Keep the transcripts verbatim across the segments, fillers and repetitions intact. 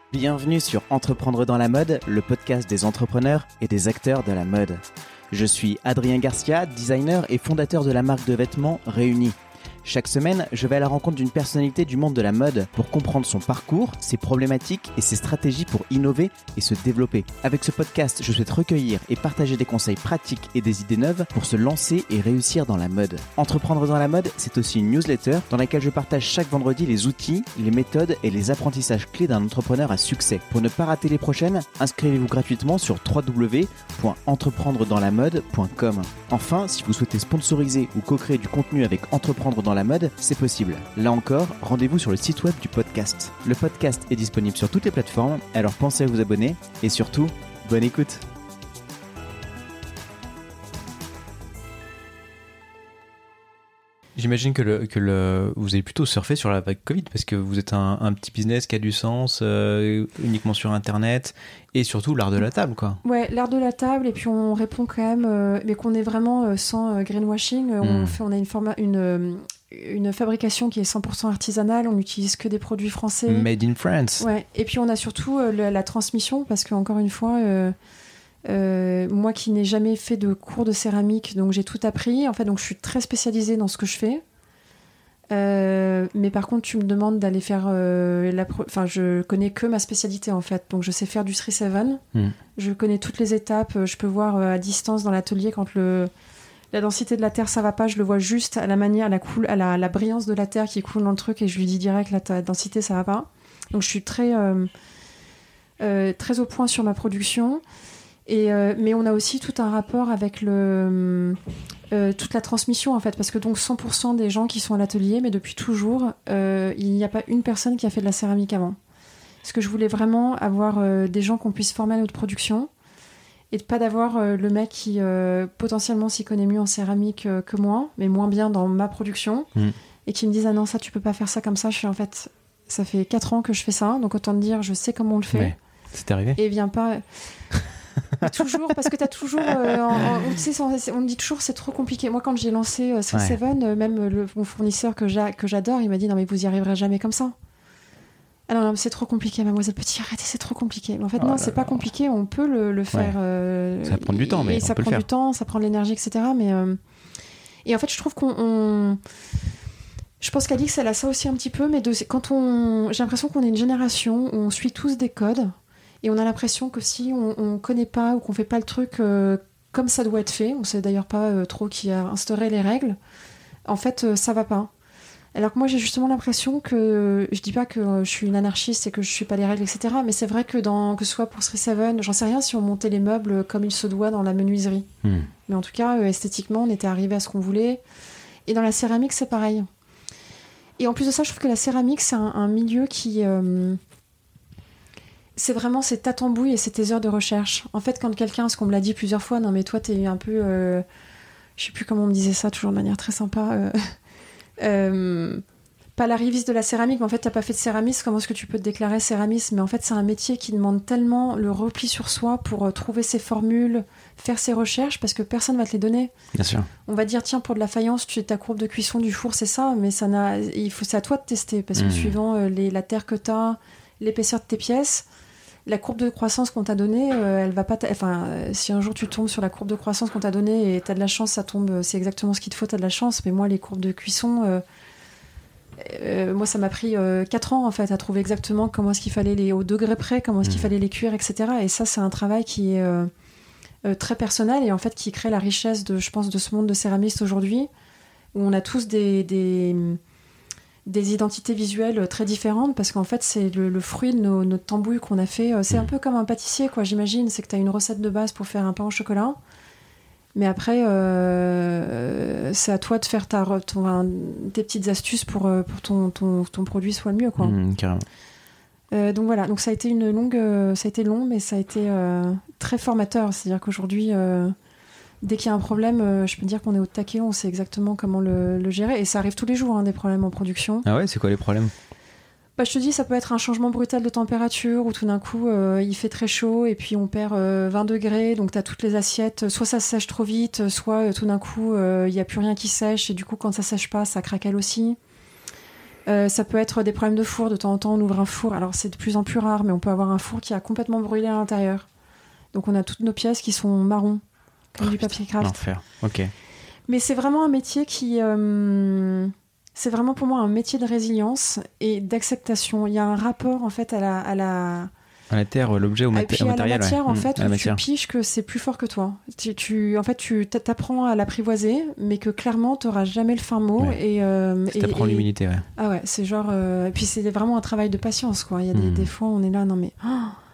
Bienvenue sur Entreprendre dans la mode, le podcast des entrepreneurs et des acteurs de la mode. Je suis Adrien Garcia, designer et fondateur de la marque de vêtements Réunis. Chaque semaine, je vais à la rencontre d'une personnalité du monde de la mode pour comprendre son parcours, ses problématiques et ses stratégies pour innover et se développer. Avec ce podcast, je souhaite recueillir et partager des conseils pratiques et des idées neuves pour se lancer et réussir dans la mode. Entreprendre dans la mode, c'est aussi une newsletter dans laquelle je partage chaque vendredi les outils, les méthodes et les apprentissages clés d'un entrepreneur à succès. Pour ne pas rater les prochaines, inscrivez-vous gratuitement sur w w w point entreprendre dans la mode point com. Enfin, si vous souhaitez sponsoriser ou co-créer du contenu avec Entreprendre dans la mode, c'est possible. Là encore, rendez-vous sur le site web du podcast. Le podcast est disponible sur toutes les plateformes, alors pensez à vous abonner et surtout, bonne écoute. J'imagine que, le, que le, vous avez plutôt surfé sur la vague Covid parce que vous êtes un, un petit business qui a du sens, euh, uniquement sur Internet et surtout l'art de la table, quoi. Ouais, l'art de la table, et puis on répond quand même, euh, mais qu'on est vraiment euh, sans euh, greenwashing. Mm. On, fait, on a une, forma, une, euh, une fabrication qui est cent pour cent artisanale, on n'utilise que des produits français. Made in France. Ouais, et puis on a surtout euh, la, la transmission parce qu'encore une fois... Euh, Euh, moi qui n'ai jamais fait de cours de céramique, donc j'ai tout appris en fait, donc je suis très spécialisée dans ce que je fais, euh, mais par contre tu me demandes d'aller faire euh, la pro... enfin je connais que ma spécialité en fait, donc je sais faire du three seven, mm. je connais toutes les étapes, je peux voir euh, à distance dans l'atelier quand le la densité de la terre ça va pas, je le vois juste à la manière, à la, coul... à la, à la brillance de la terre qui coule dans le truc et je lui dis direct la ta densité ça va pas, donc je suis très euh, euh, très au point sur ma production. Et euh, mais on a aussi tout un rapport avec le, euh, toute la transmission en fait, parce que donc cent pour cent des gens qui sont à l'atelier, mais depuis toujours, euh, il n'y a pas une personne qui a fait de la céramique avant. Parce que je voulais vraiment avoir euh, des gens qu'on puisse former à notre production et de pas d'avoir euh, le mec qui euh, potentiellement s'y connaît mieux en céramique euh, que moi, mais moins bien dans ma production, mmh. et qui me disent ah non ça tu peux pas faire ça comme ça. Je suis en fait ça fait quatre ans que je fais ça, donc autant te dire je sais comment on le fait. Ouais, c'est arrivé. Et viens pas. Toujours, parce que t'as toujours euh, en, en, tu sais, on, on me dit toujours c'est trop compliqué. Moi quand j'ai lancé euh, three seven, euh, même le, mon fournisseur que, j'a, que j'adore, il m'a dit non mais vous y arriverez jamais comme ça. Ah non, non c'est trop compliqué mademoiselle Petit, arrêtez, c'est trop compliqué. Mais en fait oh non c'est là pas là. compliqué, on peut le, le faire. Ouais. Euh, ça prend du temps, mais et on ça peut prend le faire. du temps, ça prend de l'énergie, et cetera. Mais euh... et en fait je trouve qu'on on... je pense qu'Alix elle a ça aussi un petit peu, mais de... quand on, j'ai l'impression qu'on est une génération où on suit tous des codes. Et on a l'impression que si on ne connaît pas ou qu'on ne fait pas le truc euh, comme ça doit être fait, on ne sait d'ailleurs pas euh, trop qui a instauré les règles, en fait, euh, ça ne va pas. Alors que moi, j'ai justement l'impression que, je ne dis pas que euh, je suis une anarchiste et que je ne suis pas les règles, et cetera, mais c'est vrai que, dans, que ce soit pour three seven, j'en sais rien si on montait les meubles comme il se doit dans la menuiserie. Mmh. Mais en tout cas, euh, esthétiquement, on était arrivé à ce qu'on voulait. Et dans la céramique, c'est pareil. Et en plus de ça, je trouve que la céramique, c'est un, un milieu qui... Euh, c'est vraiment c'est ta tambouille et c'est tes heures de recherche. En fait, quand quelqu'un, ce qu'on me l'a dit plusieurs fois, non mais toi t'es un peu, euh, je sais plus comment on me disait ça, toujours de manière très sympa, euh, euh, pas l'arriviste de la céramique, mais en fait t'as pas fait de céramiste, comment est-ce que tu peux te déclarer céramiste? Mais en fait c'est un métier qui demande tellement le repli sur soi pour euh, trouver ses formules, faire ses recherches, parce que personne va te les donner. Bien sûr. On va dire tiens pour de la faïence, tu ta courbe de cuisson du four c'est ça, mais ça n'a, il faut c'est à toi de tester, parce que mmh. suivant euh, les, la terre que t'as, l'épaisseur de tes pièces. La courbe de croissance qu'on t'a donnée, euh, elle va pas. T'a... Enfin, euh, si un jour tu tombes sur la courbe de croissance qu'on t'a donnée et t'as de la chance, ça tombe, c'est exactement ce qu'il te faut, t'as de la chance. Mais moi, les courbes de cuisson, euh, euh, moi, ça m'a pris euh, quatre ans en fait à trouver exactement comment est-ce qu'il fallait les au degré près, comment est-ce qu'il fallait les cuire, et cetera. Et ça, c'est un travail qui est euh, euh, très personnel et en fait qui crée la richesse de, je pense, de ce monde de céramistes aujourd'hui, où on a tous des, des des identités visuelles très différentes, parce qu'en fait c'est le, le fruit de nos, notre tambouille qu'on a fait. C'est un peu comme un pâtissier, quoi, j'imagine. C'est que tu as une recette de base pour faire un pain au chocolat, mais après euh, c'est à toi de faire ta, ton, tes petites astuces pour, pour ton, ton, ton produit soit le mieux, quoi. Mmh, carrément. Euh, donc voilà, donc ça a été une longue, ça a été long, mais ça a été euh, très formateur. C'est-à-dire qu'aujourd'hui euh, dès qu'il y a un problème, euh, je peux dire qu'on est au taquet, on sait exactement comment le, le gérer. Et ça arrive tous les jours, hein, des problèmes en production. Ah ouais, c'est quoi les problèmes ? Bah, je te dis, ça peut être un changement brutal de température où tout d'un coup, euh, il fait très chaud et puis on perd euh, vingt degrés. Donc, tu as toutes les assiettes. Soit ça sèche trop vite, soit euh, tout d'un coup, il euh, n'y a plus rien qui sèche. Et du coup, quand ça sèche pas, ça craquelle aussi. Euh, ça peut être des problèmes de four. De temps en temps, on ouvre un four. Alors, c'est de plus en plus rare, mais on peut avoir un four qui a complètement brûlé à l'intérieur. Donc, on a toutes nos pièces qui sont marron, comme oh, du papier craft. L'enfer, ok. Mais c'est vraiment un métier qui... Euh, c'est vraiment pour moi un métier de résilience et d'acceptation. Il y a un rapport, en fait, à la... À la À la terre, l'objet au, mat- puis au à matériel. la matière, ouais. en mmh, fait, à la où matière. tu piges que c'est plus fort que toi. Tu, tu, en fait, tu t'apprends à l'apprivoiser, mais que clairement, tu n'auras jamais le fin mot. Ouais. Et, euh, Tu apprends l'humilité, ouais. Ah ouais, c'est genre... Euh... Et puis c'est vraiment un travail de patience, quoi. Il y a des, mmh. des fois, on est là, non mais... Oh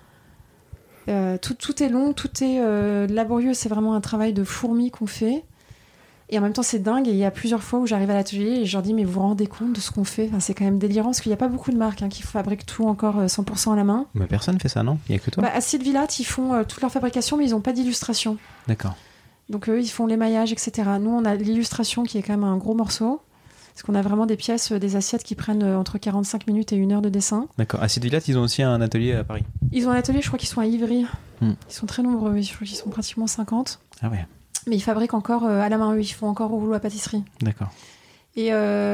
euh, tout, tout est long, tout est euh, laborieux. C'est vraiment un travail de fourmi qu'on fait. Et en même temps, c'est dingue. Et il y a plusieurs fois où j'arrive à l'atelier et je leur dis, mais vous vous rendez compte de ce qu'on fait? Enfin, c'est quand même délirant, parce qu'il n'y a pas beaucoup de marques hein, qui fabriquent tout encore cent pour cent à la main. Mais personne fait ça, non? Il n'y a que toi? Bah, à Sylvilat, ils font euh, toute leur fabrication, mais ils n'ont pas d'illustration. D'accord. Donc eux, ils font l'émaillage, et cetera. Nous, on a l'illustration qui est quand même un gros morceau. Parce qu'on a vraiment des pièces, des assiettes qui prennent entre quarante-cinq minutes et une heure de dessin. D'accord. À Sylvilat, ils ont aussi un atelier à Paris. Ils ont un atelier, je crois qu'ils sont à Ivry. Hmm. Ils sont très nombreux, je crois qu'ils sont pratiquement cinquante. Ah ouais. Mais ils fabriquent encore euh, à la main, eux, ils font encore au rouleau à pâtisserie. D'accord. Et,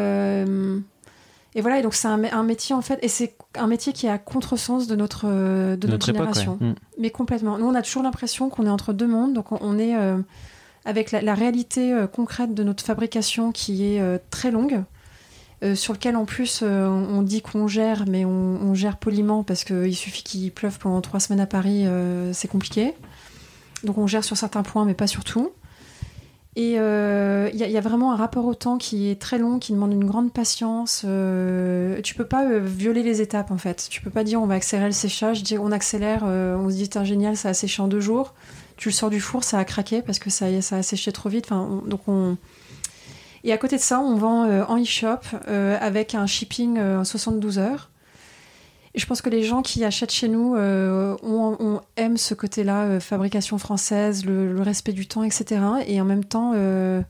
euh, et voilà, et donc c'est un, un métier en fait, et c'est un métier qui est à contresens de notre, de De notre, notre époque, génération. ouais. Hmm. Mais complètement. Nous, on a toujours l'impression qu'on est entre deux mondes, donc on, on est euh, avec la, la réalité euh, concrète de notre fabrication qui est euh, très longue. Euh, sur lequel en plus euh, on dit qu'on gère, mais on, on gère poliment parce qu'il suffit qu'il pleuve pendant trois semaines à Paris, euh, c'est compliqué. Donc on gère sur certains points, mais pas sur tout. Et il euh, y, y a vraiment un rapport au temps qui est très long, qui demande une grande patience. Euh, tu peux pas euh, violer les étapes en fait. Tu peux pas dire on va accélérer le séchage, dire on accélère, euh, on se dit c'est génial, ça a séché en deux jours. Tu le sors du four, ça a craqué parce que ça, ça a séché trop vite. Enfin, on, donc on Et à côté de ça, on vend euh, en e-shop euh, avec un shipping euh, en soixante-douze heures. Et je pense que les gens qui achètent chez nous euh, on, on aime ce côté-là, euh, fabrication française, le, le respect du temps, et cetera. Et en même temps, euh,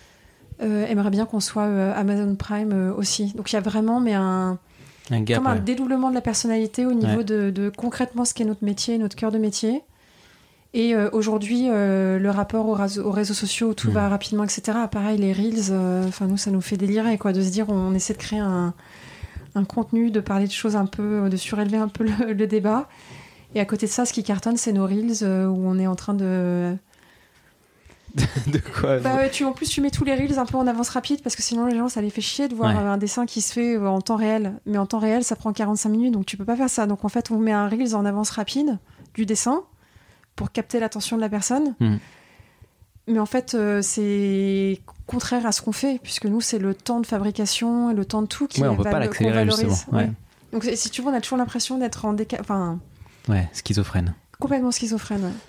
euh, aimerait bien qu'on soit euh, Amazon Prime euh, aussi. Donc il y a vraiment mais un, un, gap, comme ouais. un dédoublement de la personnalité au niveau ouais. de, de concrètement ce qu'est notre métier, notre cœur de métier. Et euh, aujourd'hui, euh, le rapport aux, réseaux, aux réseaux sociaux, où tout mmh. va rapidement, et cetera. Pareil, les Reels, enfin euh, nous, ça nous fait délirer, quoi, de se dire, on, on essaie de créer un, un contenu, de parler de choses un peu, de surélever un peu le, le débat. Et à côté de ça, ce qui cartonne, c'est nos Reels, euh, où on est en train de... de quoi bah, ouais, tu, En plus, tu mets tous les Reels un peu en avance rapide, parce que sinon, les gens, ça les fait chier de voir ouais. un dessin qui se fait en temps réel. Mais en temps réel, ça prend quarante-cinq minutes, donc tu peux pas faire ça. Donc en fait, on met un Reels en avance rapide du dessin, pour capter l'attention de la personne. Mmh. Mais en fait, euh, c'est contraire à ce qu'on fait, puisque nous, c'est le temps de fabrication et le temps de tout qui ouais, on est peut val- pas l'accélérer, justement. Ouais. Ouais. Donc, si tu veux, on a toujours l'impression d'être en décalage... Enfin, ouais, schizophrène. Complètement schizophrène, ouais.